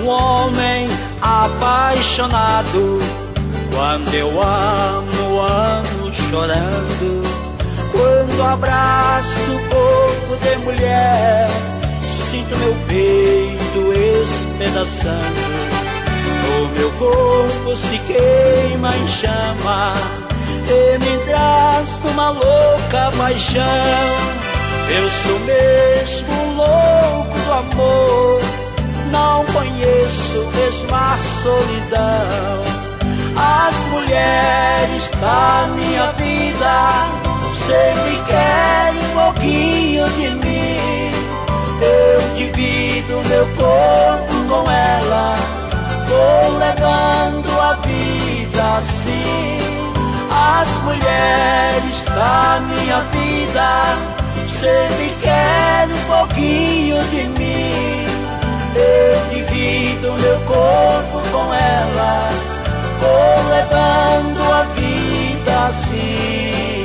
homem apaixonado. Quando eu amo, amo chorando. Quando abraço o corpo de mulher, sinto meu peito espedaçando. O meu corpo se queima em chama e me traz uma louca paixão. Eu sou mesmo louco do amor, não conheço mesmo a solidão. As mulheres da minha vida sempre querem um pouquinho de mim. Eu divido meu corpo com elas, vou levando a vida assim. As mulheres da minha vida sempre querem um pouquinho de mim. Eu divido meu corpo com elas, vou levando a vida assim.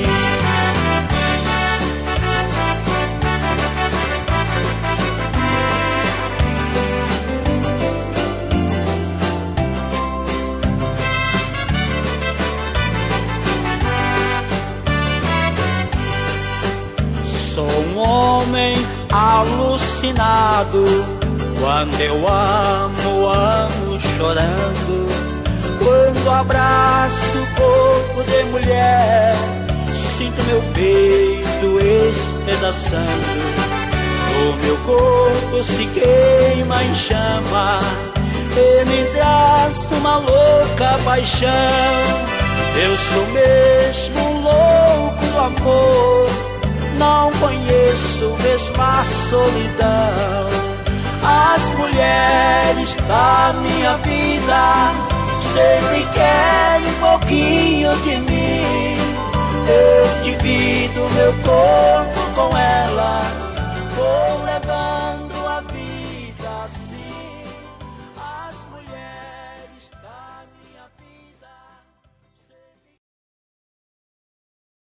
Sou um homem alucinado. Quando eu amo, amo chorando. Quando abraço o corpo de mulher, sinto meu peito espedaçando. O meu corpo se queima em chama e me traz uma louca paixão. Eu sou mesmo louco do amor, não conheço mesmo a solidão. As mulheres da minha vida sempre querem um pouquinho de mim. Eu divido meu corpo com elas,